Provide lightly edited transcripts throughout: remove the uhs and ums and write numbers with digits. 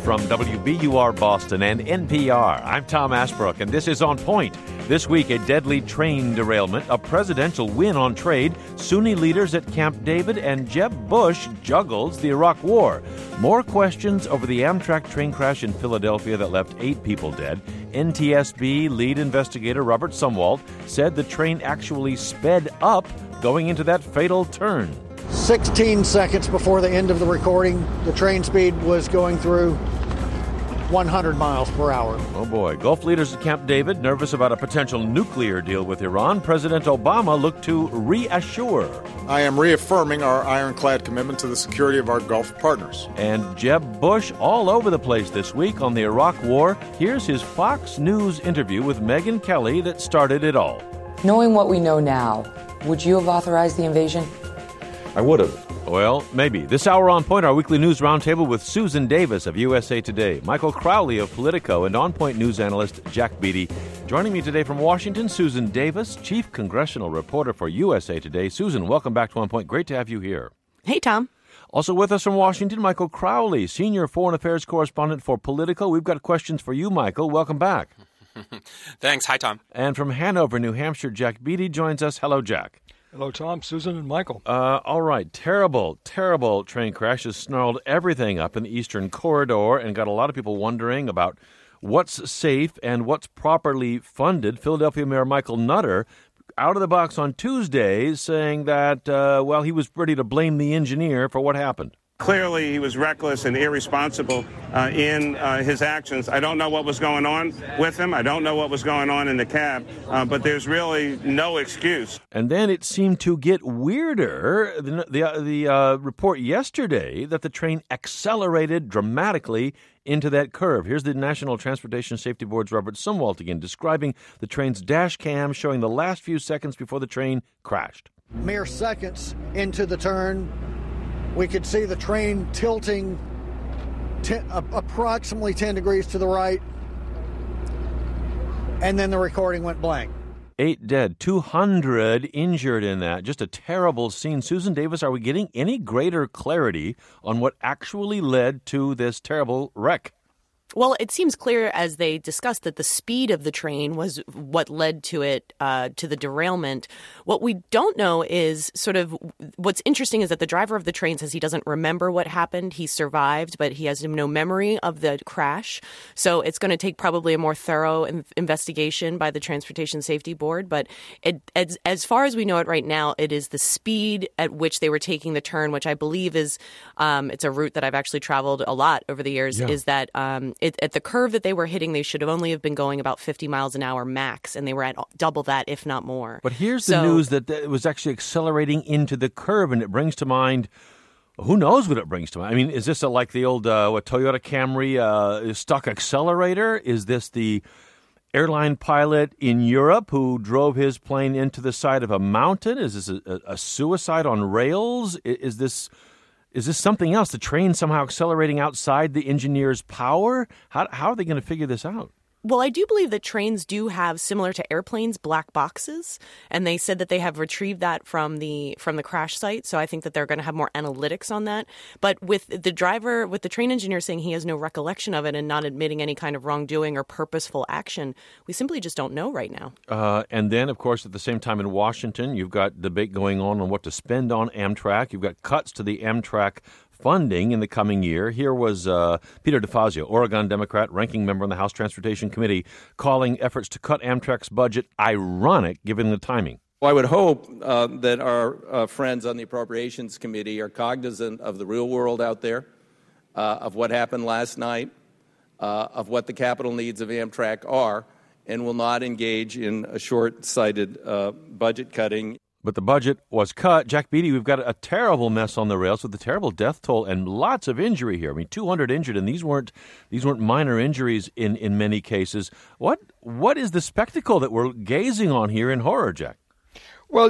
from WBUR Boston and NPR. I'm Tom Asbrook, and this is On Point. This week, a deadly train derailment, a presidential win on trade, Sunni leaders at Camp David, and Jeb Bush juggles the Iraq War. More questions over the Amtrak train crash in Philadelphia that left 8 people dead. NTSB lead investigator Robert Sumwalt said the train actually sped up going into that fatal turn. 16 seconds before the end of the recording, the train speed was going through 100 miles per hour. Oh boy. Gulf leaders at Camp David nervous about a potential nuclear deal with Iran. President Obama looked to reassure. I am reaffirming our ironclad commitment to the security of our Gulf partners. And Jeb Bush all over the place this week on the Iraq War. Here's his Fox News interview with Megyn Kelly that started it all. Knowing what we know now, would you have authorized the invasion? I would have. Well, maybe. This hour On Point, our weekly news roundtable with Susan Davis of USA Today, Michael Crowley of Politico, and On Point news analyst Jack Beatty. Joining me today from Washington, Susan Davis, chief congressional reporter for USA Today. Susan, welcome back to On Point. Great to have you here. Hey, Tom. Also with us from Washington, Michael Crowley, senior foreign affairs correspondent for Politico. We've got questions for you, Michael. Welcome back. Thanks. Hi, Tom. And from Hanover, New Hampshire, Jack Beatty joins us. Hello, Jack. Hello, Tom, Susan, and Michael. All right. Terrible train crash has snarled everything up in the Eastern Corridor and got a lot of people wondering about what's safe and what's properly funded. Philadelphia Mayor Michael Nutter out of the box on Tuesday saying that, he was ready to blame the engineer for what happened. Clearly, he was reckless and irresponsible in his actions. I don't know what was going on with him. I don't know what was going on in the cab, but there's really no excuse. And then it seemed to get weirder. The report yesterday that the train accelerated dramatically into that curve. Here's the National Transportation Safety Board's Robert Sumwalt again describing the train's dash cam showing the last few seconds before the train crashed. Mere seconds into the turn, we could see the train tilting approximately 10 degrees to the right, and then the recording went blank. 8 dead, 200 injured in that. Just a terrible scene. Susan Davis, are we getting any greater clarity on what actually led to this terrible wreck? Well, it seems clear as they discussed that the speed of the train was what led to it, to the derailment. What we don't know is sort of what's interesting is that the driver of the train says he doesn't remember what happened. He survived, but he has no memory of the crash. So it's going to take probably a more thorough investigation by the Transportation Safety Board. But as far as we know it right now, it is the speed at which they were taking the turn, which I believe is it's a route that I've actually traveled a lot over the years, is that at the curve that they were hitting, they should have only have been going about 50 miles an hour max, and they were at double that, if not more. But here's the news that it was actually accelerating into the curve, and it brings to mind, who knows what it brings to mind? I mean, is this like the old Toyota Camry stuck accelerator? Is this the airline pilot in Europe who drove his plane into the side of a mountain? Is this a suicide on rails? Is this something else? The train somehow accelerating outside the engineer's power? How are they going to figure this out? Well, I do believe that trains do have, similar to airplanes, black boxes, and they said that they have retrieved that from the crash site. So I think that they're going to have more analytics on that. But with the train engineer saying he has no recollection of it and not admitting any kind of wrongdoing or purposeful action, we simply just don't know right now. And then, of course, at the same time in Washington, you've got debate going on what to spend on Amtrak. You've got cuts to the Amtrak funding in the coming year. Here was Peter DeFazio, Oregon Democrat, ranking member on the House Transportation Committee, calling efforts to cut Amtrak's budget ironic given the timing. Well, I would hope that our friends on the Appropriations Committee are cognizant of the real world out there, of what happened last night, of what the capital needs of Amtrak are, and will not engage in a short-sighted budget cutting. But the budget was cut. Jack Beatty, we've got a terrible mess on the rails with a terrible death toll and lots of injury here. I mean, 200 injured, and these weren't minor injuries in many cases. What is the spectacle that we're gazing on here in horror, Jack? Well,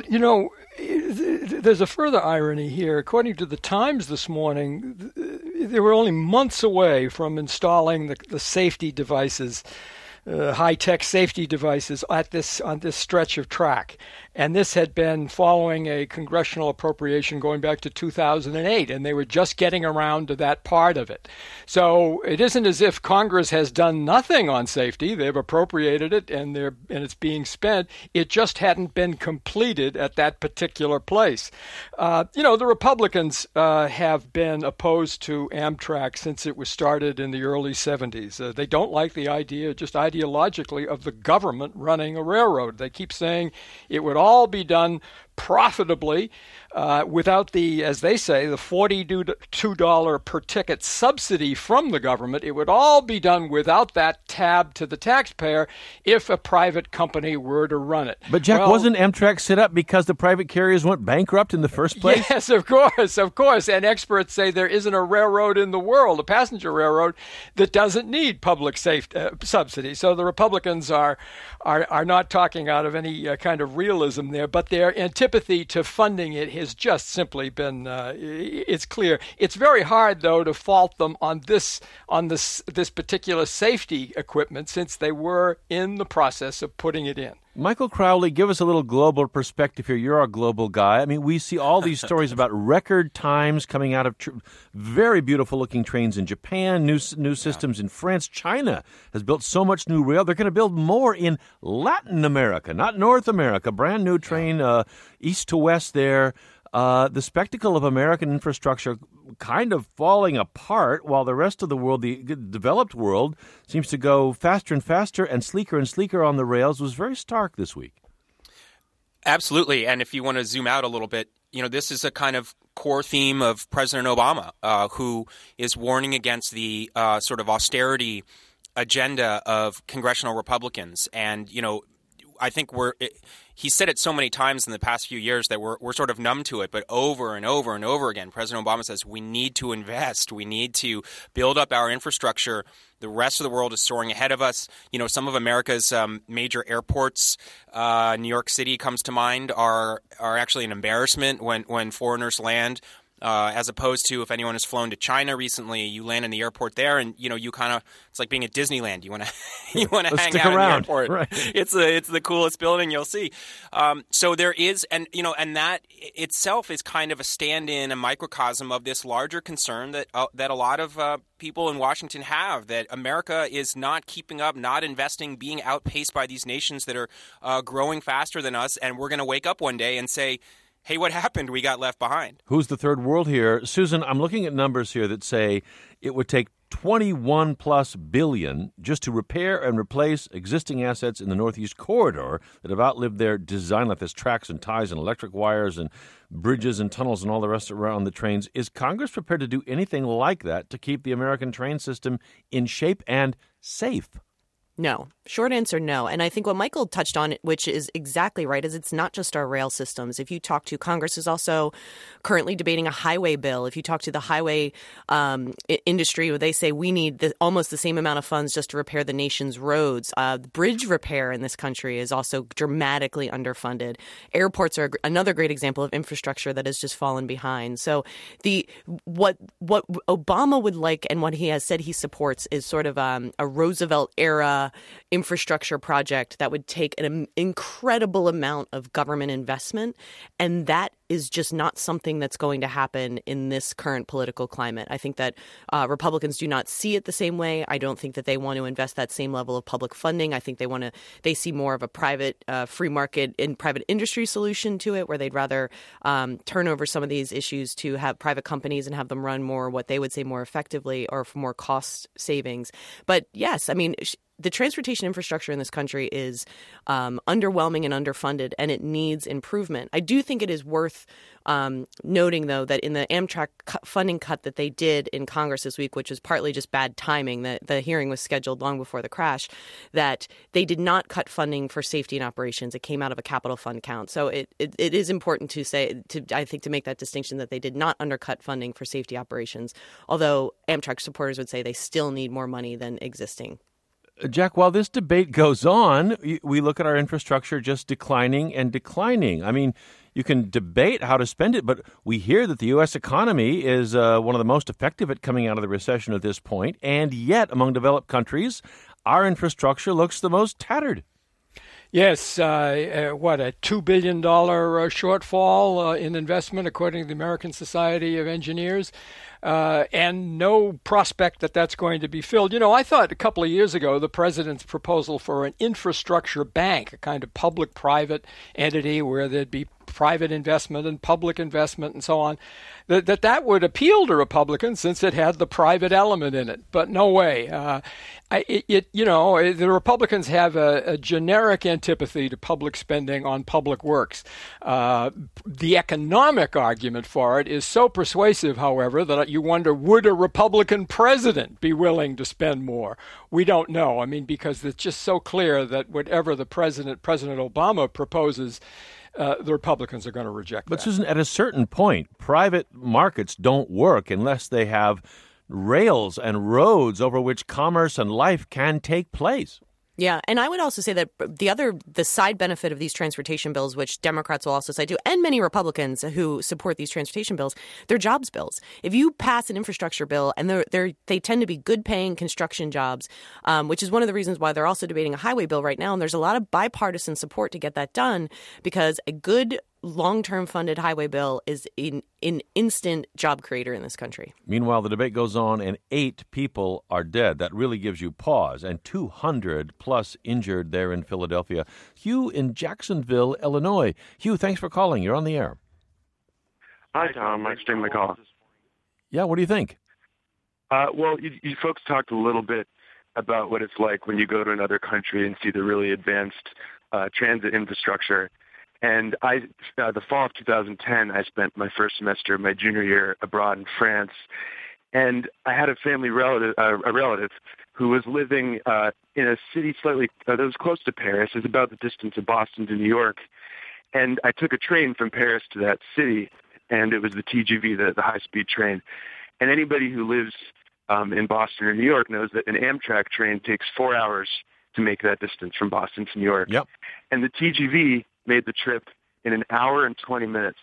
there's a further irony here. According to the Times this morning, they were only months away from installing the safety devices high-tech safety devices on this stretch of track. And this had been following a congressional appropriation going back to 2008, and they were just getting around to that part of it. So it isn't as if Congress has done nothing on safety. They've appropriated it, and it's being spent. It just hadn't been completed at that particular place. The Republicans have been opposed to Amtrak since it was started in the early 70s. They don't like the idea, just ideologically, of the government running a railroad. They keep saying it would all be done profitably without the, as they say, the $42 per ticket subsidy from the government. It would all be done without that tab to the taxpayer if a private company were to run it. But, Jack, wasn't Amtrak set up because the private carriers went bankrupt in the first place? Yes, of course. And experts say there isn't a railroad in the world, a passenger railroad, that doesn't need public subsidy. So the Republicans are not talking out of any kind of realism there, but their antipathy to funding it has just simply been, it's clear. It's very hard, though, to fault them on this particular safety equipment since they were in the process of putting it in. Michael Crowley, give us a little global perspective here. You're a global guy. I mean, we see all these stories about record times coming out of very beautiful-looking trains in Japan, new systems in France. China has built so much new rail. They're going to build more in Latin America, not North America. Brand new train east to west there. The spectacle of American infrastructure kind of falling apart while the rest of the world, the developed world, seems to go faster and faster and sleeker on the rails was very stark this week. Absolutely. And if you want to zoom out a little bit, this is a kind of core theme of President Obama, who is warning against the sort of austerity agenda of congressional Republicans. And, I think he said it so many times in the past few years that we're sort of numb to it, but over and over and over again, President Obama says we need to invest. We need to build up our infrastructure. The rest of the world is soaring ahead of us. Some of America's major airports, New York City comes to mind, are actually an embarrassment when foreigners land. As opposed to if anyone has flown to China recently, you land in the airport there, and you kind of it's like being at Disneyland. You want to hang out around. in the airport. Right. It's the coolest building you'll see. So there is, and that itself is kind of a stand-in, a microcosm of this larger concern that a lot of people in Washington have, that America is not keeping up, not investing, being outpaced by these nations that are growing faster than us, and we're going to wake up one day and say, hey, what happened? We got left behind. Who's the third world here? Susan, I'm looking at numbers here that say it would take $21+ billion just to repair and replace existing assets in the Northeast Corridor that have outlived their design, like this tracks and ties and electric wires and bridges and tunnels and all the rest around the trains. Is Congress prepared to do anything like that to keep the American train system in shape and safe? No. Short answer, no. And I think what Michael touched on, which is exactly right, is it's not just our rail systems. If you talk to Congress is also currently debating a highway bill. If you talk to the highway industry, they say we need almost the same amount of funds just to repair the nation's roads. Bridge repair in this country is also dramatically underfunded. Airports are another great example of infrastructure that has just fallen behind. So what Obama would like and what he has said he supports is sort of a Roosevelt era infrastructure project that would take an incredible amount of government investment, and that is just not something that's going to happen in this current political climate. I think that Republicans do not see it the same way. I don't think that they want to invest that same level of public funding. I think they see more of a private free market and private industry solution to it, where they'd rather turn over some of these issues to have private companies and have them run more what they would say more effectively or for more cost savings. But yes, I mean, the transportation infrastructure in this country is underwhelming and underfunded, and it needs improvement. I do think it is worth noting, though, that in the Amtrak funding cut that they did in Congress this week, which was partly just bad timing, the hearing was scheduled long before the crash, that they did not cut funding for safety and operations. It came out of a capital fund count. So it is important to say, I think, to make that distinction that they did not undercut funding for safety operations, although Amtrak supporters would say they still need more money than existing. Jack, while this debate goes on, we look at our infrastructure just declining and declining. I mean, you can debate how to spend it, but we hear that the U.S. economy is one of the most effective at coming out of the recession at this point, and yet among developed countries, our infrastructure looks the most tattered. Yes, a $2 billion shortfall in investment, according to the American Society of Engineers, and no prospect that that's going to be filled. You know, I thought a couple of years ago the president's proposal for an infrastructure bank, a kind of public-private entity where there'd be private investment and public investment and so on, that would appeal to Republicans since it had the private element in it. But no way. The Republicans have a generic antipathy to public spending on public works. The economic argument for it is so persuasive, however, that you wonder, would a Republican president be willing to spend more? We don't know. I mean, because it's just so clear that whatever President Obama proposes, the Republicans are going to reject But that. Susan, at a certain point, private markets don't work unless they have rails and roads over which commerce and life can take place. Yeah, and I would also say that the side benefit of these transportation bills, which Democrats will also cite too, and many Republicans who support these transportation bills, they're jobs bills. If you pass an infrastructure bill, and they tend to be good-paying construction jobs, which is one of the reasons why they're also debating a highway bill right now, and there's a lot of bipartisan support to get that done, because a good long-term funded highway bill is an instant job creator in this country. Meanwhile, the debate goes on and 8 people are dead. That really gives you pause. And 200 plus injured there in Philadelphia. Hugh in Jacksonville, Illinois. Hugh, thanks for calling. You're on the air. Hi, Tom. Thanks for taking my call. Yeah, what do you think? Well, you folks talked a little bit about what it's like when you go to another country and see the really advanced transit infrastructure. And the fall of 2010, I spent my first semester of my junior year abroad in France, and I had a relative who was living in a city slightly that was close to Paris. It was about the distance of Boston to New York, and I took a train from Paris to that city, and it was the TGV, the high-speed train. And anybody who lives in Boston or New York knows that an Amtrak train takes 4 hours to make that distance from Boston to New York. Yep. And the TGV made the trip in an hour and 20 minutes.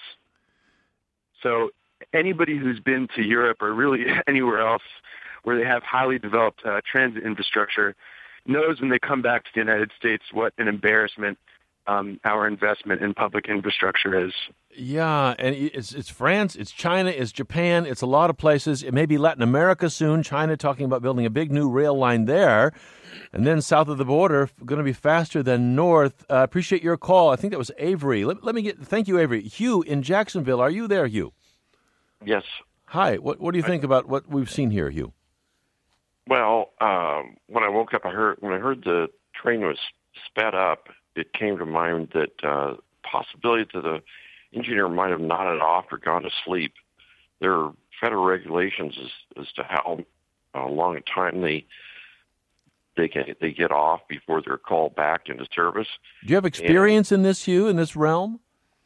So anybody who's been to Europe or really anywhere else where they have highly developed transit infrastructure knows when they come back to the United States what an embarrassment our investment in public infrastructure is. Yeah, and it's France, it's China, it's Japan, it's a lot of places. It may be Latin America soon. China talking about building a big new rail line there. And then south of the border, going to be faster than north. Appreciate your call. I think that was Avery. Thank you, Avery. Hugh in Jacksonville. Are you there, Hugh? Yes. Hi. What do you think about what we've seen here, Hugh? Well, when I woke up, when I heard the train was sped up, it came to mind that possibility that the engineer might have nodded off or gone to sleep. There are federal regulations as to how long a time they get off before they're called back into service. Do you have experience in this, Hugh, in this realm?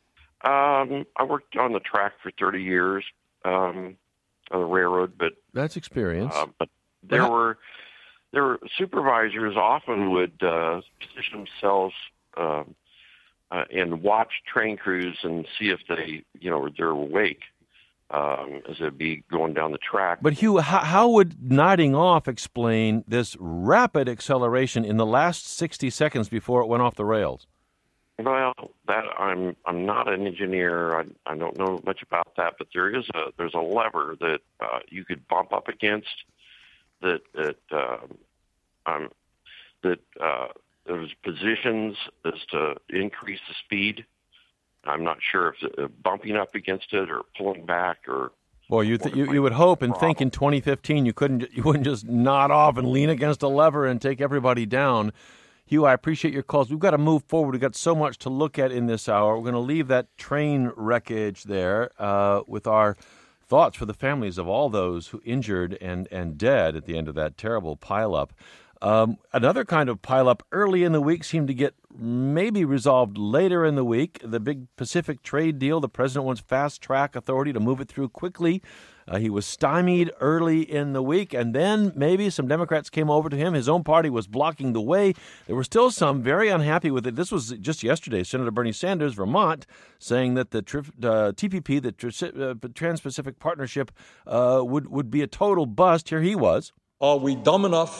I worked on the track for 30 years on the railroad, but that's experience. But there were supervisors often would position themselves and watch train crews and see if they're awake as they'd be going down the track. But Hugh, how would nodding off explain this rapid acceleration in the last 60 seconds before it went off the rails? Well, that I'm not an engineer. I don't know much about that, but there's a lever that you could bump up against that there's positions as to increase the speed. I'm not sure if bumping up against it or pulling back or. Well, you would hope and think in 2015 you wouldn't just nod off and lean against a lever and take everybody down. Hugh, I appreciate your calls. We've got to move forward. We've got so much to look at in this hour. We're going to leave that train wreckage there with our thoughts for the families of all those who injured and dead at the end of that terrible pileup. Another kind of pileup early in the week seemed to get maybe resolved later in the week. The big Pacific trade deal, the president wants fast-track authority to move it through quickly. He was stymied early in the week, and then maybe some Democrats came over to him. His own party was blocking the way. There were still some very unhappy with it. This was just yesterday. Senator Bernie Sanders, Vermont, saying that the TPP, the Trans-Pacific Partnership, would be a total bust. Here he was. Are we dumb enough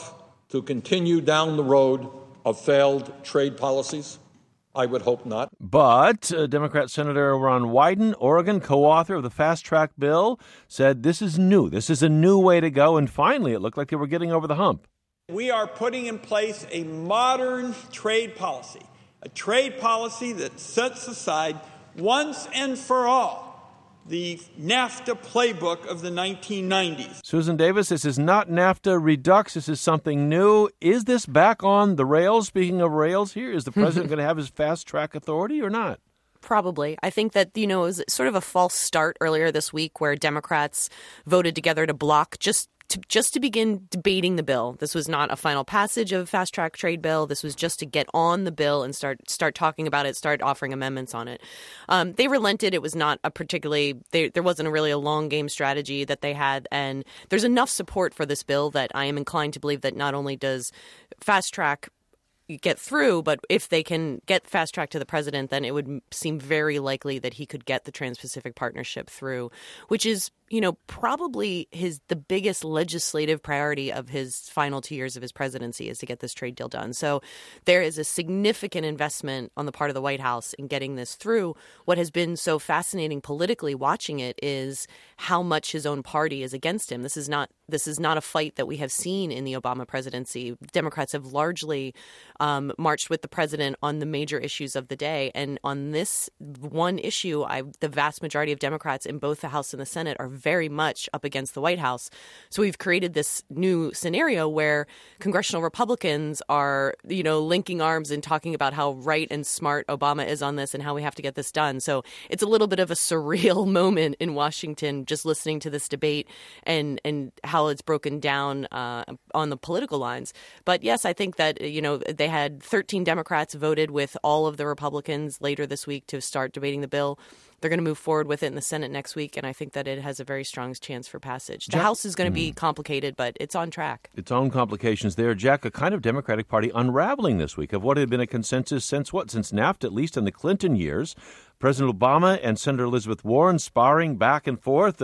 to continue down the road of failed trade policies? I would hope not. But Democrat Senator Ron Wyden, Oregon, co-author of the Fast Track bill, said this is new. This is a new way to go. And finally, it looked like they were getting over the hump. We are putting in place a modern trade policy, a trade policy that sets aside once and for all the NAFTA playbook of the 1990s. Susan Davis, this is not NAFTA Redux. This is something new. Is this back on the rails? Speaking of rails here, is the president going to have his fast track authority or not? Probably. I think that, it was sort of a false start earlier this week where Democrats voted together to block just to begin debating the bill. This was not a final passage of a fast track trade bill. This was just to get on the bill and start talking about it, start offering amendments on it. They relented. It was not a particularly there wasn't really a long game strategy that they had. And there's enough support for this bill that I am inclined to believe that not only does fast track get through, but if they can get fast track to the president, then it would seem very likely that he could get the Trans-Pacific Partnership through, which is, probably the biggest legislative priority of his final 2 years of his presidency is to get this trade deal done. So there is a significant investment on the part of the White House in getting this through. What has been so fascinating politically watching it is how much his own party is against him. This is not a fight that we have seen in the Obama presidency. Democrats have largely marched with the president on the major issues of the day. And on this one issue, the vast majority of Democrats in both the House and the Senate are very much up against the White House. So we've created this new scenario where congressional Republicans are, linking arms and talking about how right and smart Obama is on this and how we have to get this done. So it's a little bit of a surreal moment in Washington just listening to this debate and how it's broken down on the political lines. But yes, I think that, they had 13 Democrats voted with all of the Republicans later this week to start debating the bill. They're going to move forward with it in the Senate next week, and I think that it has a very strong chance for passage. The House is going to be complicated, but it's on track. Its own complications there. Jack, a kind of Democratic Party unraveling this week of what had been a consensus since NAFTA, at least in the Clinton years. President Obama and Senator Elizabeth Warren sparring back and forth,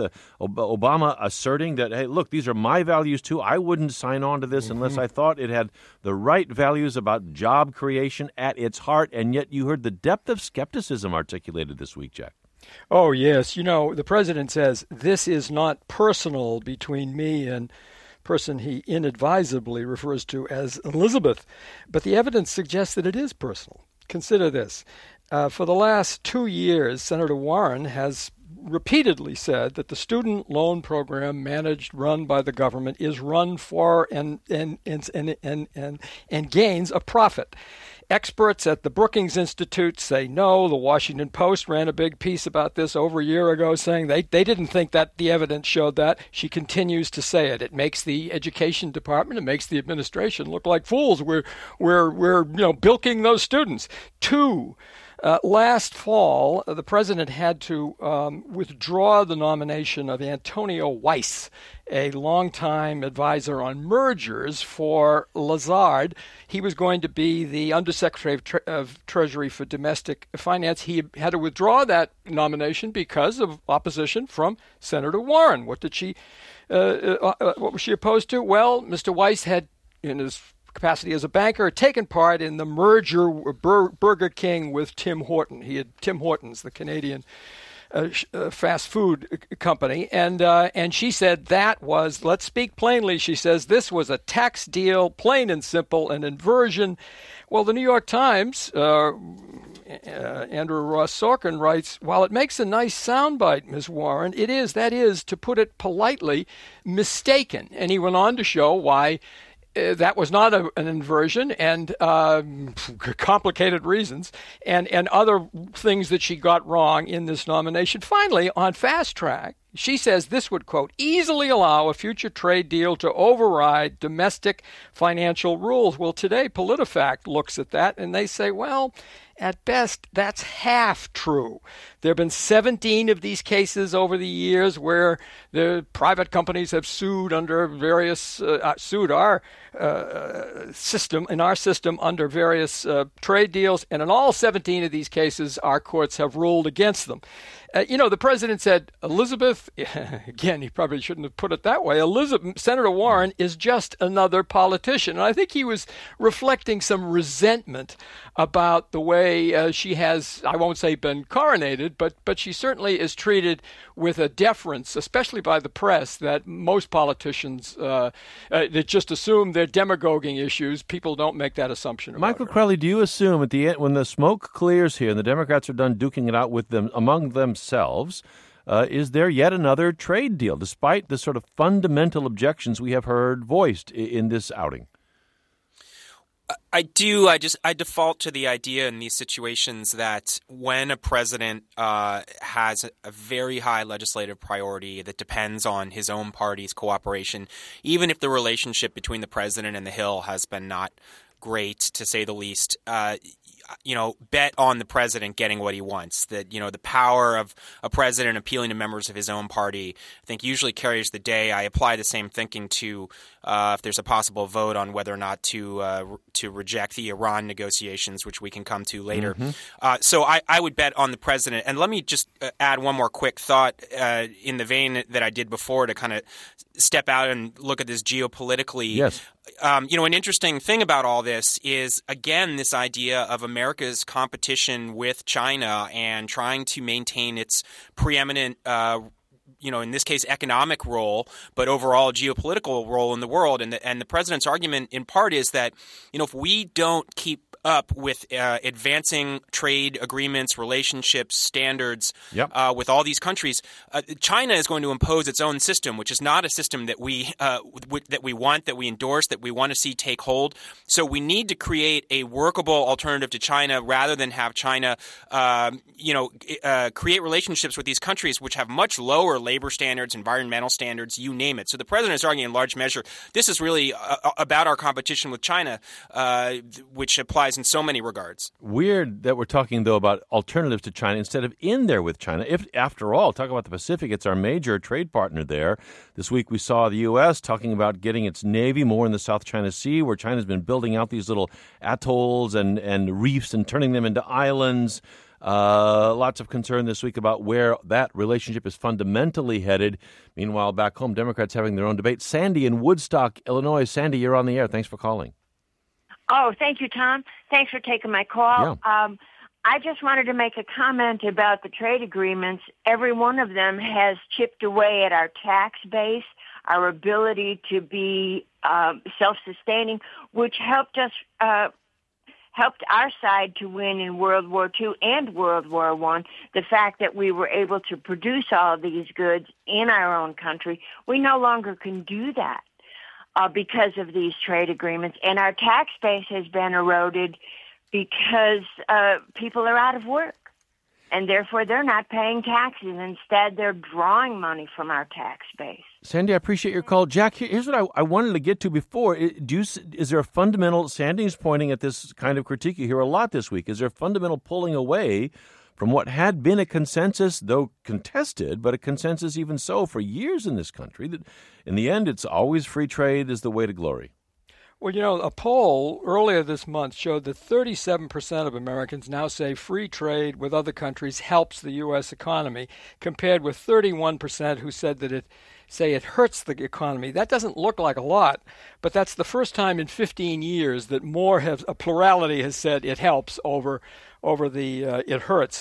Obama asserting that, hey, look, these are my values too. I wouldn't sign on to this unless I thought it had the right values about job creation at its heart. And yet you heard the depth of skepticism articulated this week, Jack. Oh, yes. The president says this is not personal between me and person he inadvisably refers to as Elizabeth. But the evidence suggests that it is personal. Consider this. For the last 2 years, Senator Warren has repeatedly said that the student loan program run by the government is run for and gains a profit. Experts at the Brookings Institute say no. The Washington Post ran a big piece about this over a year ago saying they didn't think that the evidence showed that. She continues to say it. It makes the education department, it makes the administration look like fools. We're bilking those students. Last fall, the president had to withdraw the nomination of Antonio Weiss, a longtime advisor on mergers for Lazard. He was going to be the Undersecretary of Treasury for Domestic Finance. He had to withdraw that nomination because of opposition from Senator Warren. What was she opposed to? Well, Mr. Weiss had, in his capacity as a banker, taken part in the merger Burger King with Tim Horton. He had Tim Hortons, the Canadian fast food company, and she said that was, let's speak plainly, she says, this was a tax deal, plain and simple, an inversion. Well, the New York Times, Andrew Ross Sorkin writes, while it makes a nice soundbite, Ms. Warren, that is, to put it politely, mistaken. And he went on to show why that was not an inversion, and complicated reasons, and other things that she got wrong in this nomination. Finally, on fast track, she says this would, quote, easily allow a future trade deal to override domestic financial rules. Well, today, PolitiFact looks at that, and they say, well, at best, that's half true. There have been 17 of these cases over the years where the private companies have sued under various, sued our system under various trade deals. And in all 17 of these cases, our courts have ruled against them. The president said, Elizabeth, again, he probably shouldn't have put it that way, Senator Warren is just another politician. And I think he was reflecting some resentment about the way she has, I won't say been coronated, but she certainly is treated with a deference, especially by the press, that most politicians that just assume they're demagoguing issues. People don't make that assumption about Michael her. Crowley, do you assume at the end, when the smoke clears here and the Democrats are done duking it out with them among themselves, is there yet another trade deal, despite the sort of fundamental objections we have heard voiced in this outing? I do. I default to the idea in these situations that when a president has a very high legislative priority that depends on his own party's cooperation, even if the relationship between the president and the Hill has been not great, to say the least, bet on the president getting what he wants. That, the power of a president appealing to members of his own party, I think, usually carries the day. I apply the same thinking to if there's a possible vote on whether or not to reject the Iran negotiations, which we can come to later. Mm-hmm. So I would bet on the president. And let me just add one more quick thought in the vein that I did before to kind of step out and look at this geopolitically. Yes. An interesting thing about all this is, again, this idea of America's competition with China and trying to maintain its preeminent in this case, economic role, but overall geopolitical role in the world. And the president's argument in part is that, if we don't keep up with advancing trade agreements, relationships, standards with all these countries, China is going to impose its own system, which is not a system that we want, that we endorse, that we want to see take hold. So we need to create a workable alternative to China rather than have China, create relationships with these countries which have much lower labor standards, environmental standards, you name it. So the president is arguing in large measure this is really about our competition with China, which applies in so many regards. Weird that we're talking, though, about alternatives to China instead of in there with China. If, after all, talk about the Pacific, it's our major trade partner there. This week we saw the U.S. talking about getting its Navy more in the South China Sea, where China's been building out these little atolls and reefs and turning them into islands. Lots of concern this week about where that relationship is fundamentally headed. Meanwhile, back home, Democrats having their own debate. Sandy in Woodstock, Illinois. Sandy, you're on the air. Thanks for calling. Oh, thank you, Tom. Thanks for taking my call. Yeah. I just wanted to make a comment about the trade agreements. Every one of them has chipped away at our tax base, our ability to be self-sustaining, which helped us helped our side to win in World War II and World War I. The fact that we were able to produce all of these goods in our own country, we no longer can do that because of these trade agreements. And our tax base has been eroded because people are out of work. And therefore, they're not paying taxes. Instead, they're drawing money from our tax base. Sandy, I appreciate your call. Jack, here's what I wanted to get to before. Is there a fundamental, Sandy's pointing at this kind of critique you hear a lot this week, is there a fundamental pulling away from what had been a consensus, though contested, but a consensus even so for years in this country, that in the end, it's always free trade is the way to glory? Well, a poll earlier this month showed that 37% of Americans now say free trade with other countries helps the U.S. economy, compared with 31% who said that it hurts the economy. That doesn't look like a lot, but that's the first time in 15 years that a plurality has said it helps over the it hurts.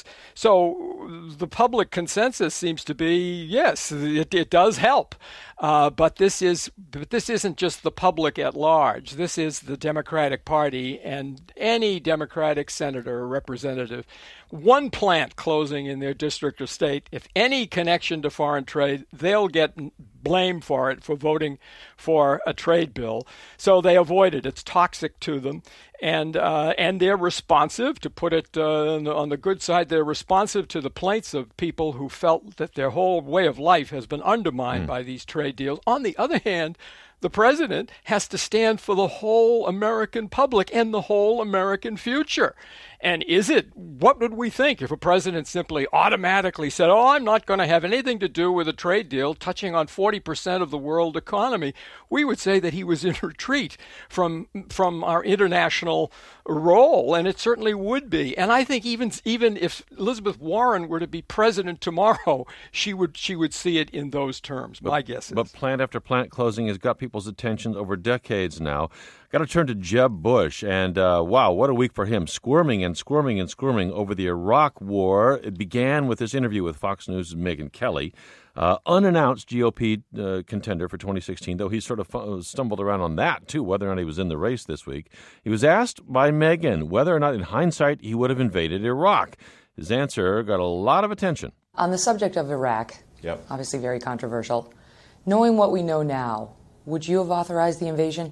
So the public consensus seems to be, yes, it does help. But this isn't just the public at large. This is the Democratic Party and any Democratic senator or representative. One plant closing in their district or state, if any connection to foreign trade, they'll get blamed for it, for voting for a trade bill. So they avoid it. It's toxic to them. And they're responsive, to put it on the good side, they're responsive to the plaints of people who felt that their whole way of life has been undermined by these trade deals. On the other hand, The president has to stand for the whole American public and the whole American future. And what would we think if a president simply automatically said, I'm not going to have anything to do with a trade deal touching on 40% of the world economy? We would say that he was in retreat from our international role, and it certainly would be. And I think even if Elizabeth Warren were to be president tomorrow, she would see it in those terms, my guess is. But plant after plant closing has got people's attention over decades now. Got to turn to Jeb Bush, and wow, what a week for him, squirming over the Iraq War. It began with this interview with Fox News' Megyn Kelly, unannounced GOP contender for 2016, though he sort of stumbled around on that, too, whether or not he was in the race this week. He was asked by Megyn whether or not, in hindsight, he would have invaded Iraq. His answer got a lot of attention. On the subject of Iraq, obviously very controversial, knowing what we know now, would you have authorized the invasion?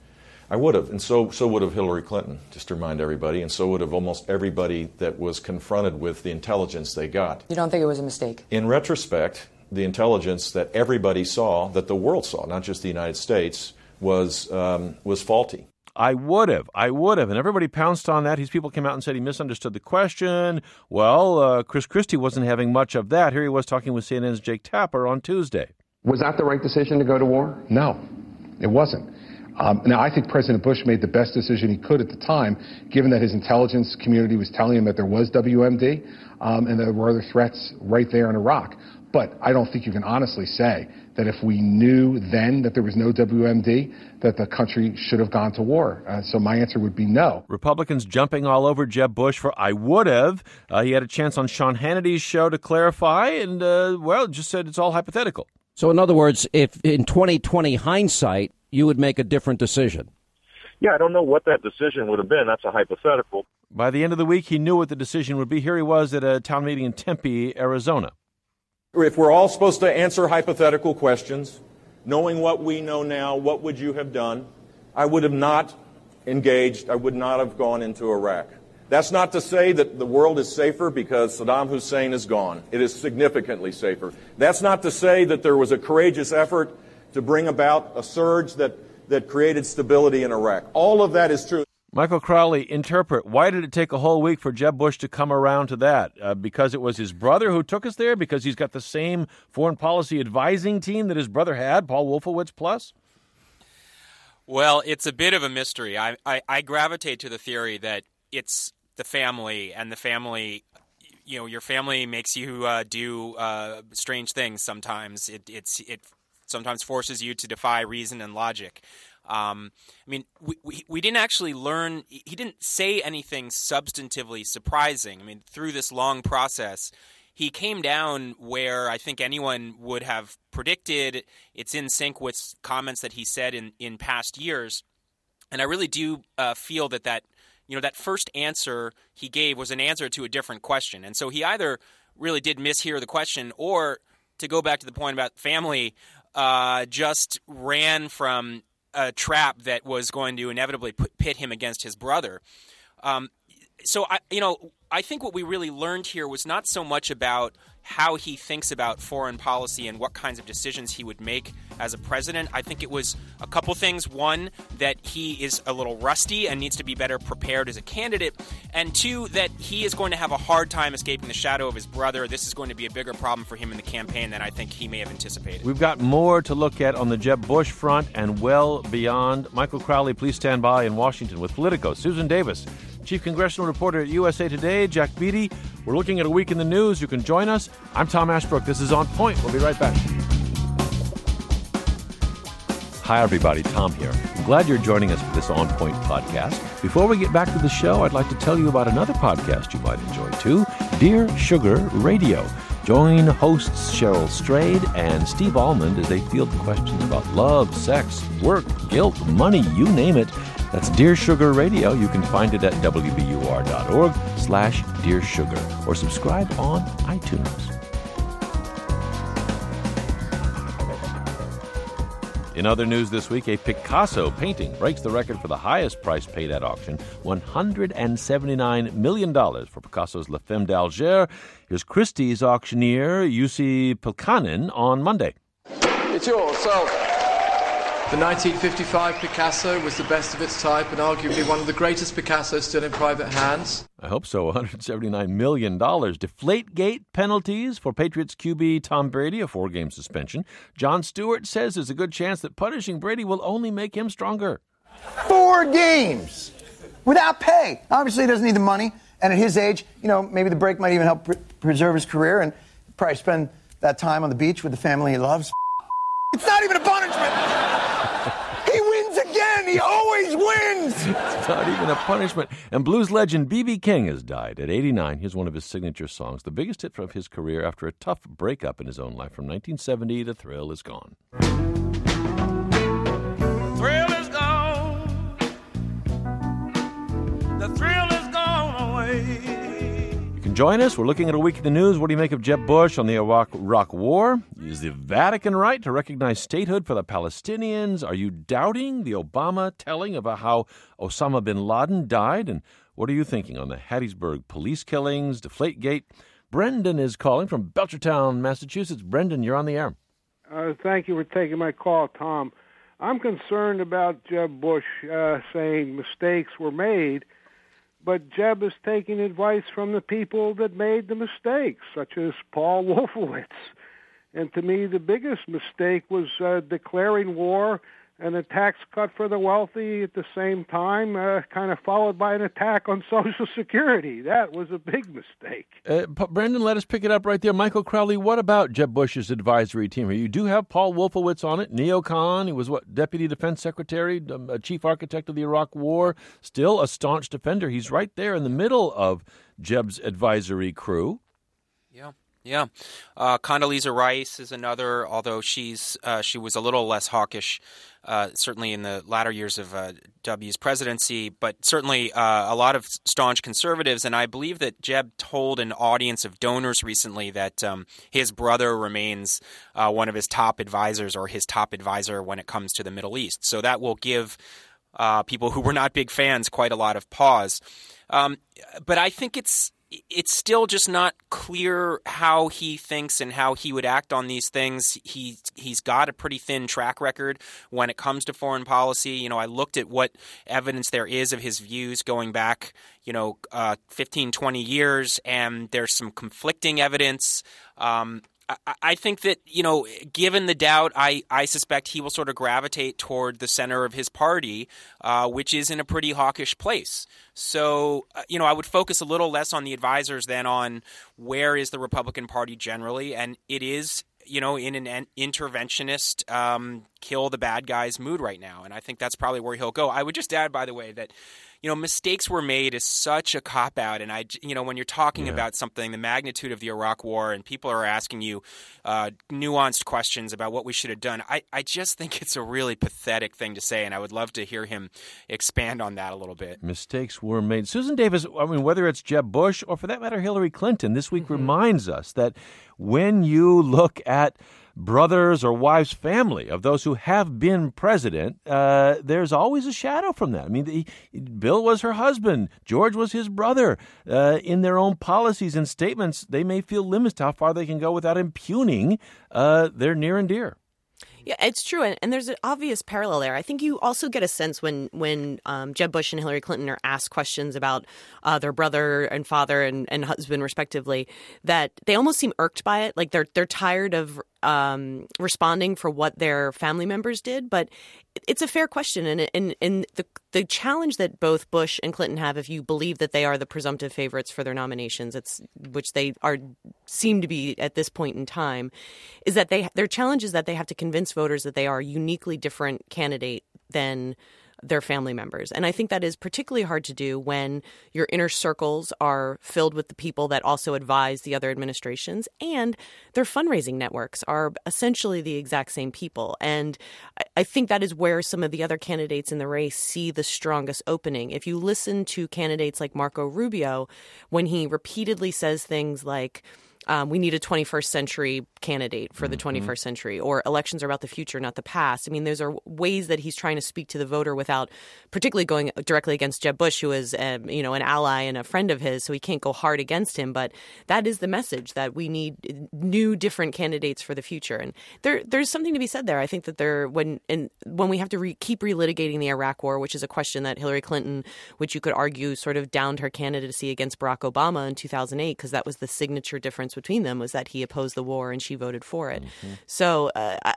I would have, and so would have Hillary Clinton, just to remind everybody, and so would have almost everybody that was confronted with the intelligence they got. You don't think it was a mistake? In retrospect, the intelligence that everybody saw, that the world saw, not just the United States, was faulty. I would have, and everybody pounced on that. These people came out and said he misunderstood the question. Well, Chris Christie wasn't having much of that. Here he was talking with CNN's Jake Tapper on Tuesday. Was that the right decision to go to war? No, it wasn't. Now, I think President Bush made the best decision he could at the time, given that his intelligence community was telling him that there was WMD and there were other threats right there in Iraq. But I don't think you can honestly say that if we knew then that there was no WMD, that the country should have gone to war. So my answer would be no. Republicans jumping all over Jeb Bush for I would have. He had a chance on Sean Hannity's show to clarify and, just said it's all hypothetical. So in other words, if in 2020 hindsight, you would make a different decision. Yeah, I don't know what that decision would have been. That's a hypothetical. By the end of the week, he knew what the decision would be. Here he was at a town meeting in Tempe, Arizona. If we're all supposed to answer hypothetical questions, knowing what we know now, what would you have done? I would have not engaged. I would not have gone into Iraq. That's not to say that the world is safer because Saddam Hussein is gone. It is significantly safer. That's not to say that there was a courageous effort to bring about a surge that created stability in Iraq. All of that is true. Michael Crowley, interpret. Why did it take a whole week for Jeb Bush to come around to that? Because it was his brother who took us there? Because he's got the same foreign policy advising team that his brother had, Paul Wolfowitz plus? Well, it's a bit of a mystery. I gravitate to the theory that it's the family, and the family, your family makes you do strange things sometimes. It sometimes forces you to defy reason and logic. We didn't actually learn – he didn't say anything substantively surprising. Through this long process, he came down where I think anyone would have predicted. It's in sync with comments that he said in past years. And I really do feel that first answer he gave was an answer to a different question. And so he either really did mishear the question or, to go back to the point about family – just ran from a trap that was going to inevitably pit him against his brother. I think what we really learned here was not so much about how he thinks about foreign policy and what kinds of decisions he would make as a president. I think it was a couple things. One, that he is a little rusty and needs to be better prepared as a candidate. And two, that he is going to have a hard time escaping the shadow of his brother. This is going to be a bigger problem for him in the campaign than I think he may have anticipated. We've got more to look at on the Jeb Bush front and well beyond. Michael Crowley, please stand by in Washington with Politico. Susan Davis, Chief Congressional Reporter at USA Today, Jack Beatty. We're looking at a week in the news. You can join us. I'm Tom Ashbrook. This is On Point. We'll be right back. Hi, everybody. Tom here. I'm glad you're joining us for this On Point podcast. Before we get back to the show, I'd like to tell you about another podcast you might enjoy, too, Dear Sugar Radio. Join hosts Cheryl Strayed and Steve Almond as they field questions about love, sex, work, guilt, money, you name it. That's Dear Sugar Radio. You can find it at wbur.org/Dear Sugar or subscribe on iTunes. In other news this week, a Picasso painting breaks the record for the highest price paid at auction, $179 million for Picasso's La Femme d'Alger. Here's Christie's auctioneer, Jussi Pelkkanen, on Monday. It's yours, so The 1955 Picasso was the best of its type and arguably one of the greatest Picassos still in private hands. I hope so. $179 million. Deflategate penalties for Patriots QB Tom Brady, a 4-game suspension. Jon Stewart says there's a good chance that punishing Brady will only make him stronger. 4 games without pay. Obviously, he doesn't need the money. And at his age, maybe the break might even help preserve his career and probably spend that time on the beach with the family he loves. It's not even a punishment. He wins again. He always wins. It's not even a punishment. And blues legend B.B. King has died at 89. Here's one of his signature songs, the biggest hit of his career after a tough breakup in his own life. From 1970, The Thrill Is Gone. Thrill is gone. The thrill is gone away. You can join us. We're looking at a week in the news. What do you make of Jeb Bush on the Iraq War? Is the Vatican right to recognize statehood for the Palestinians? Are you doubting the Obama telling about how Osama bin Laden died? And what are you thinking on the Hattiesburg police killings, Deflategate? Brendan is calling from Belchertown, Massachusetts. Brendan, you're on the air. Thank you for taking my call, Tom. I'm concerned about Jeb Bush saying mistakes were made, but Jeb is taking advice from the people that made the mistakes, such as Paul Wolfowitz. And to me, the biggest mistake was declaring war and a tax cut for the wealthy at the same time, kind of followed by an attack on Social Security. That was a big mistake. Brendan, let us pick it up right there. Michael Crowley, what about Jeb Bush's advisory team? You do have Paul Wolfowitz on it. Neocon, he was Deputy Defense Secretary, Chief Architect of the Iraq War, still a staunch defender. He's right there in the middle of Jeb's advisory crew. Yeah. Condoleezza Rice is another, although she was a little less hawkish, certainly in the latter years of W's presidency, but certainly a lot of staunch conservatives. And I believe that Jeb told an audience of donors recently that his brother remains one of his top advisors, or his top advisor when it comes to the Middle East. So that will give people who were not big fans quite a lot of pause. But I think it's still just not clear how he thinks and how he would act on these things. He's got a pretty thin track record when it comes to foreign policy. I looked at what evidence there is of his views going back, 15, 20 years, and there's some conflicting evidence. I think that, given the doubt, I suspect he will sort of gravitate toward the center of his party, which is in a pretty hawkish place. So, I would focus a little less on the advisors than on where is the Republican Party generally. And it is, in an interventionist, kill the bad guys mood right now. And I think that's probably where he'll go. I would just add, by the way, that mistakes were made is such a cop-out. And, when you're talking about something, the magnitude of the Iraq War, and people are asking you nuanced questions about what we should have done, I just think it's a really pathetic thing to say, and I would love to hear him expand on that a little bit. Mistakes were made. Susan Davis, whether it's Jeb Bush or, for that matter, Hillary Clinton, this week reminds us that when you look at brothers or wives' family of those who have been president, there's always a shadow from that. Bill was her husband. George was his brother. In their own policies and statements, they may feel limits to how far they can go without impugning their near and dear. Yeah, it's true, and there's an obvious parallel there. I think you also get a sense when Jeb Bush and Hillary Clinton are asked questions about their brother and father and husband, respectively, that they almost seem irked by it. Like they're tired of responding for what their family members did. But it's a fair question, and the challenge that both Bush and Clinton have, if you believe that they are the presumptive favorites for their nominations, which they seem to be at this point in time, is that their challenge is that they have to convince voters that they are a uniquely different candidate than their family members. And I think that is particularly hard to do when your inner circles are filled with the people that also advise the other administrations, and their fundraising networks are essentially the exact same people. And I think that is where some of the other candidates in the race see the strongest opening. If you listen to candidates like Marco Rubio, when he repeatedly says things like, we need a 21st century candidate for the 21st century, or elections are about the future, not the past. I mean, those are ways that he's trying to speak to the voter without particularly going directly against Jeb Bush, who is, an ally and a friend of his, so he can't go hard against him. But that is the message, that we need new, different candidates for the future. And there's something to be said there. I think that when we have to keep relitigating the Iraq War, which is a question that Hillary Clinton, which you could argue sort of downed her candidacy against Barack Obama in 2008, because that was the signature difference between them, was that he opposed the war and she voted for it. So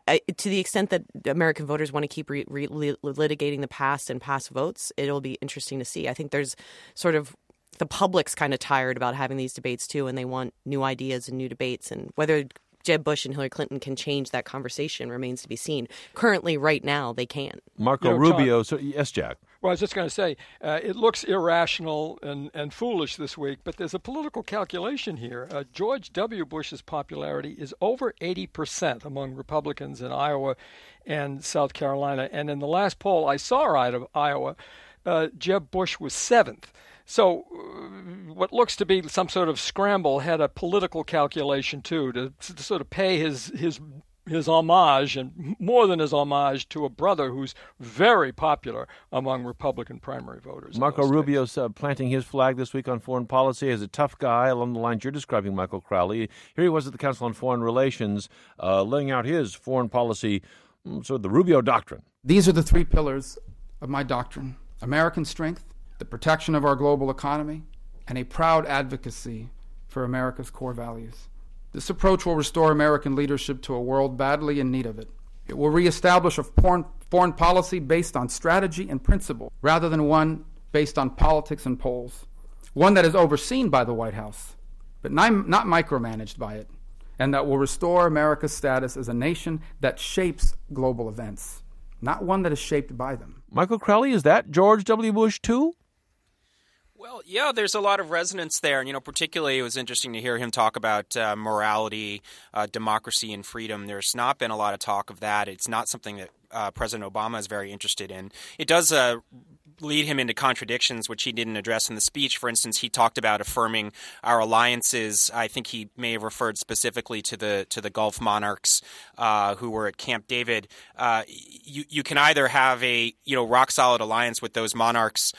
to the extent that American voters want to keep litigating the past and past votes, it'll be interesting to see. I think there's sort of the public's kind of tired about having these debates too, and they want new ideas and new debates. And whether Jeb Bush and Hillary Clinton can change that conversation remains to be seen. Currently, right now, they can't. Marco Rubio. So, yes, Jack. Well, I was just going to say, it looks irrational and foolish this week, but there's a political calculation here. George W. Bush's popularity is over 80% among Republicans in Iowa and South Carolina. And in the last poll I saw out of Iowa, Jeb Bush was 7th. So what looks to be some sort of scramble had a political calculation, too, to sort of pay his homage, and more than his homage, to a brother who's very popular among Republican primary voters. Marco Rubio's planting his flag this week on foreign policy as a tough guy along the lines you're describing, Michael Crowley. Here he was at the Council on Foreign Relations laying out his foreign policy, sort of the Rubio doctrine. These are the 3 pillars of my doctrine: American strength, the protection of our global economy, and a proud advocacy for America's core values. This approach will restore American leadership to a world badly in need of it. It will reestablish a foreign policy based on strategy and principle, rather than one based on politics and polls. One that is overseen by the White House, but not micromanaged by it, and that will restore America's status as a nation that shapes global events, not one that is shaped by them. Michael Crowley, is that George W. Bush too? Well, yeah, there's a lot of resonance there. And, particularly it was interesting to hear him talk about morality, democracy, and freedom. There's not been a lot of talk of that. It's not something that President Obama is very interested in. It does lead him into contradictions, which he didn't address in the speech. For instance, he talked about affirming our alliances. I think he may have referred specifically to the Gulf monarchs who were at Camp David. You can either have a rock solid alliance with those monarchs,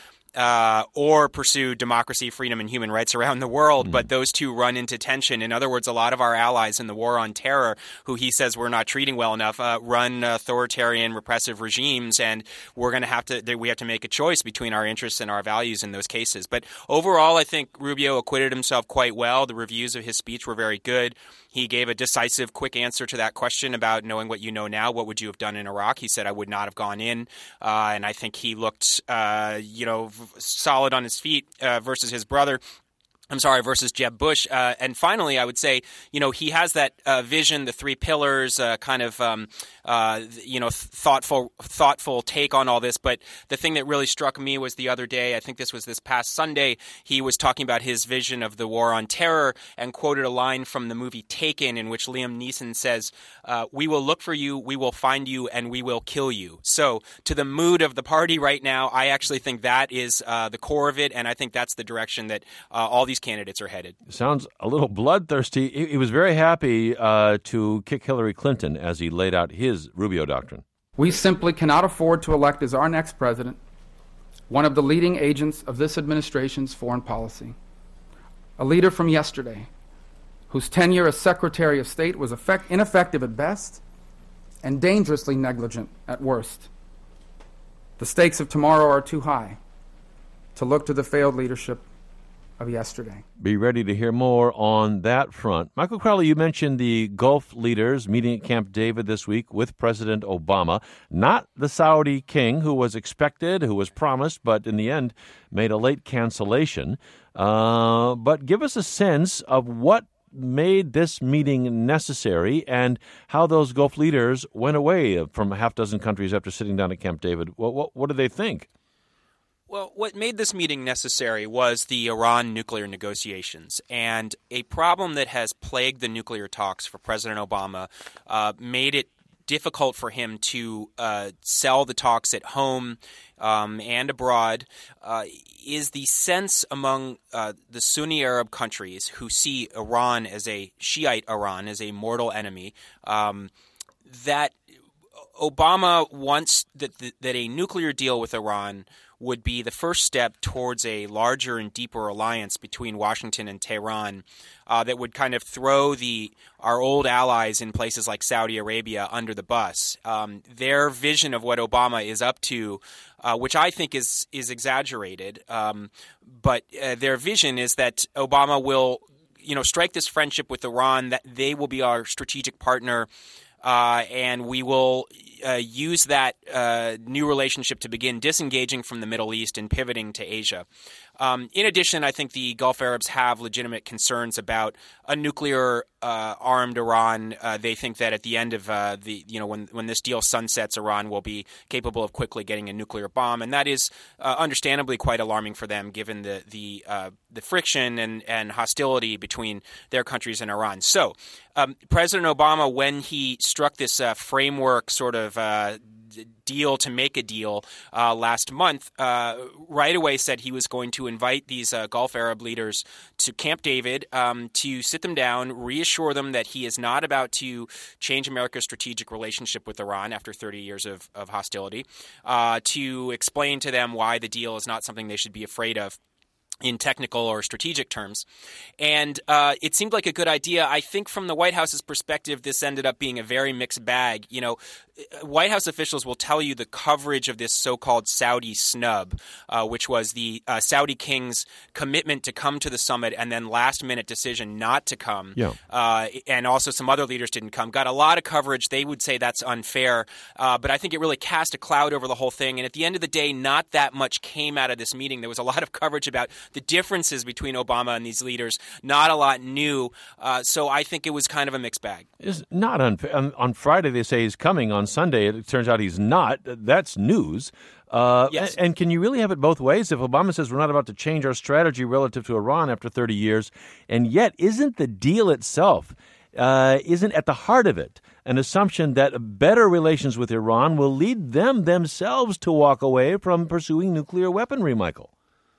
or pursue democracy, freedom, and human rights around the world. But those two run into tension. In other words, a lot of our allies in the war on terror, who he says we're not treating well enough, run authoritarian, repressive regimes, and we have to make a choice between our interests and our values in those cases. But overall, I think Rubio acquitted himself quite well. The reviews of his speech were very good. He gave a decisive, quick answer to that question about knowing what you know now. What would you have done in Iraq? He said, I would not have gone in. And I think he looked, solid on his feet versus his brother. Versus Jeb Bush. And finally, I would say, he has that vision, the 3 pillars, thoughtful take on all this. But the thing that really struck me was the other day, I think this was this past Sunday, he was talking about his vision of the war on terror and quoted a line from the movie Taken, in which Liam Neeson says, we will look for you, we will find you, and we will kill you. So to the mood of the party right now, I actually think that is the core of it. And I think that's the direction that all these candidates are headed. Sounds a little bloodthirsty. He was very happy to kick Hillary Clinton as he laid out his Rubio doctrine. We simply cannot afford to elect as our next president one of the leading agents of this administration's foreign policy, a leader from yesterday whose tenure as Secretary of State was ineffective at best and dangerously negligent at worst. The stakes of tomorrow are too high to look to the failed leadership of yesterday. Be ready to hear more on that front. Michael Crowley, you mentioned the Gulf leaders meeting at Camp David this week with President Obama, not the Saudi king who was expected, who was promised, but in the end made a late cancellation. But give us a sense of what made this meeting necessary and how those Gulf leaders went away from a half dozen countries after sitting down at Camp David. What do they think? Well, what made this meeting necessary was the Iran nuclear negotiations. And a problem that has plagued the nuclear talks for President Obama made it difficult for him to sell the talks at home and abroad is the sense among the Sunni Arab countries who see Iran as a Shiite Iran as a mortal enemy that Obama wants that a nuclear deal with Iran would be the first step towards a larger and deeper alliance between Washington and Tehran that would kind of throw our old allies in places like Saudi Arabia under the bus. Their vision of what Obama is up to, which I think is exaggerated, but their vision is that Obama will, strike this friendship with Iran, that they will be our strategic partner, and we will use that new relationship to begin disengaging from the Middle East and pivoting to Asia. In addition, I think the Gulf Arabs have legitimate concerns about a nuclear armed Iran. They think that at the end of when this deal sunsets, Iran will be capable of quickly getting a nuclear bomb, and that is understandably quite alarming for them, given the friction and hostility between their countries and Iran. So, President Obama, when he struck this framework sort of deal to make a deal last month, right away said he was going to invite these Gulf Arab leaders to Camp David to sit them down, reassure them that he is not about to change America's strategic relationship with Iran after 30 years of hostility, to explain to them why the deal is not something they should be afraid of in technical or strategic terms. And it seemed like a good idea. I think from the White House's perspective, this ended up being a very mixed bag. White House officials will tell you the coverage of this so-called Saudi snub, which was the Saudi king's commitment to come to the summit and then last-minute decision not to come. Yeah. And also some other leaders didn't come. Got a lot of coverage. They would say that's unfair. But I think it really cast a cloud over the whole thing. And at the end of the day, not that much came out of this meeting. There was a lot of coverage about the differences between Obama and these leaders. Not a lot new. So I think it was kind of a mixed bag. It's not unfair. On Friday, they say he's coming. On Sunday, it turns out he's not. That's news. Yes. And can you really have it both ways? If Obama says we're not about to change our strategy relative to Iran after 30 years, and yet isn't the deal itself, isn't at the heart of it an assumption that better relations with Iran will lead them themselves to walk away from pursuing nuclear weaponry, Michael?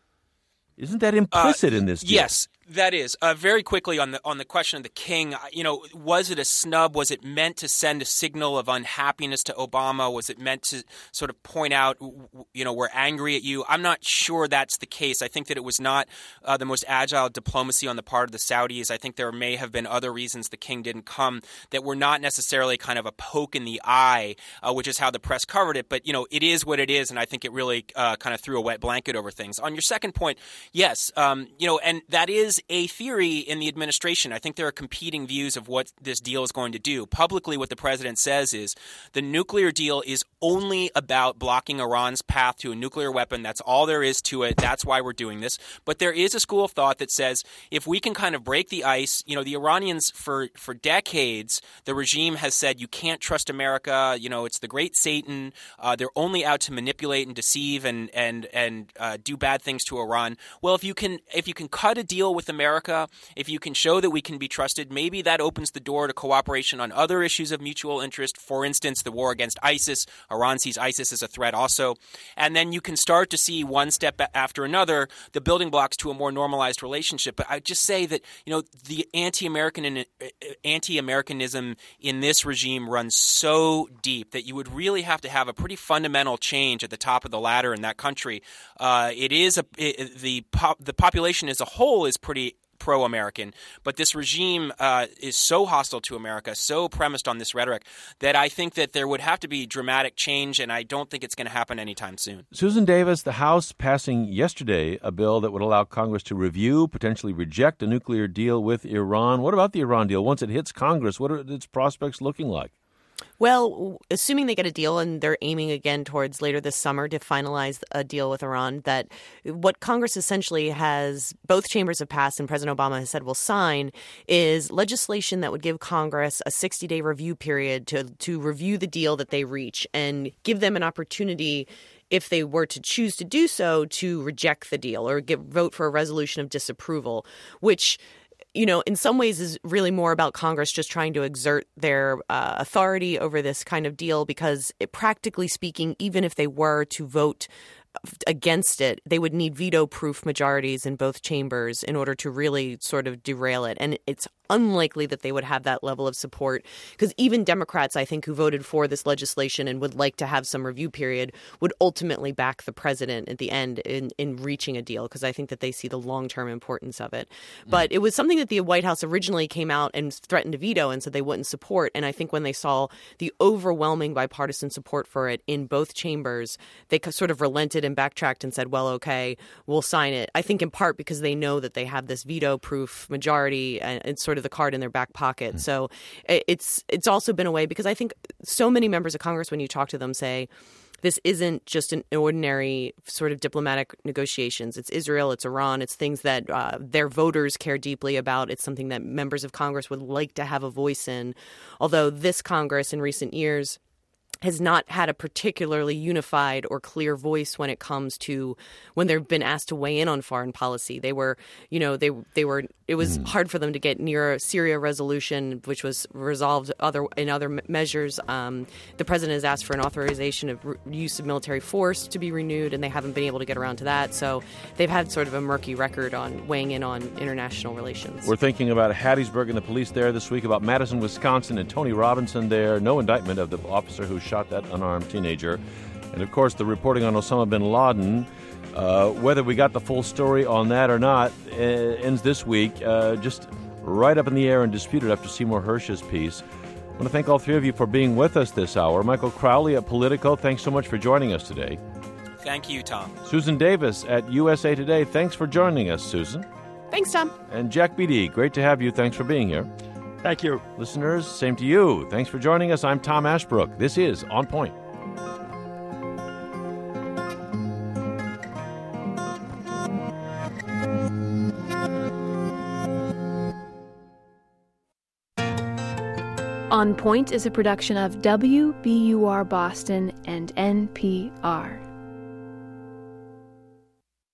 Isn't that implicit in this deal? Yes, that is. Very quickly on the question of the king, was it a snub? Was it meant to send a signal of unhappiness to Obama? Was it meant to sort of point out, we're angry at you? I'm not sure that's the case. I think that it was not the most agile diplomacy on the part of the Saudis. I think there may have been other reasons the king didn't come that were not necessarily kind of a poke in the eye, which is how the press covered it. But, it is what it is, and I think it really kind of threw a wet blanket over things. On your second point, yes, and that is a theory in the administration. I think there are competing views of what this deal is going to do. Publicly, what the president says is the nuclear deal is only about blocking Iran's path to a nuclear weapon. That's all there is to it. That's why we're doing this. But there is a school of thought that says if we can kind of break the ice, the Iranians for decades, the regime has said you can't trust America. It's the great Satan. They're only out to manipulate and deceive and do bad things to Iran. Well, if you can cut a deal with America, if you can show that we can be trusted, maybe that opens the door to cooperation on other issues of mutual interest. For instance, the war against ISIS. Iran sees ISIS as a threat also. And then you can start to see one step after another the building blocks to a more normalized relationship. But I just say that, the anti-Americanism in this regime runs so deep that you would really have to have a pretty fundamental change at the top of the ladder in that country. The population as a whole is pretty pro-American, but this regime is so hostile to America, so premised on this rhetoric, that I think that there would have to be dramatic change, and I don't think it's going to happen anytime soon. Susan Davis, the House passing yesterday a bill that would allow Congress to review, potentially reject a nuclear deal with Iran. What about the Iran deal? Once it hits Congress, what are its prospects looking like? Well, assuming they get a deal, and they're aiming again towards later this summer to finalize a deal with Iran, that what Congress essentially has, both chambers have passed and President Obama has said will sign, is legislation that would give Congress a 60-day review period to review the deal that they reach and give them an opportunity, if they were to choose to do so, to reject the deal or vote for a resolution of disapproval, which in some ways is really more about Congress just trying to exert their authority over this kind of deal, because practically speaking, even if they were to vote against it, they would need veto-proof majorities in both chambers in order to really sort of derail it. And it's unlikely that they would have that level of support, because even Democrats, I think, who voted for this legislation and would like to have some review period would ultimately back the president at the end in reaching a deal, because I think that they see the long-term importance of it. But it was something that the White House originally came out and threatened to veto and said they wouldn't support. And I think when they saw the overwhelming bipartisan support for it in both chambers, they sort of relented and backtracked and said, well, okay, we'll sign it. I think in part because they know that they have this veto-proof majority and sort of the card in their back pocket. So it's also been a way, because I think so many members of Congress, when you talk to them, say this isn't just an ordinary sort of diplomatic negotiations. It's Israel, it's Iran, it's things that their voters care deeply about. It's something that members of Congress would like to have a voice in. Although this Congress in recent years has not had a particularly unified or clear voice when it comes to when they've been asked to weigh in on foreign policy. They were, it was hard for them to get near a Syria resolution, which was resolved in other measures. The president has asked for an authorization of use of military force to be renewed, and they haven't been able to get around to that. So they've had sort of a murky record on weighing in on international relations. We're thinking about Hattiesburg and the police there this week, about Madison, Wisconsin, and Tony Robinson there. No indictment of the officer who shot that unarmed teenager. And, of course, the reporting on Osama bin Laden. Whether we got the full story on that or not ends this week, just right up in the air and disputed after Seymour Hersh's piece. I want to thank all three of you for being with us this hour. Michael Crowley at Politico, thanks so much for joining us today. Thank you, Tom. Susan Davis at USA Today, thanks for joining us, Susan. Thanks, Tom. And Jack Beatty, great to have you. Thanks for being here. Thank you. Listeners, same to you. Thanks for joining us. I'm Tom Ashbrook. This is On Point. On Point is a production of WBUR Boston and NPR.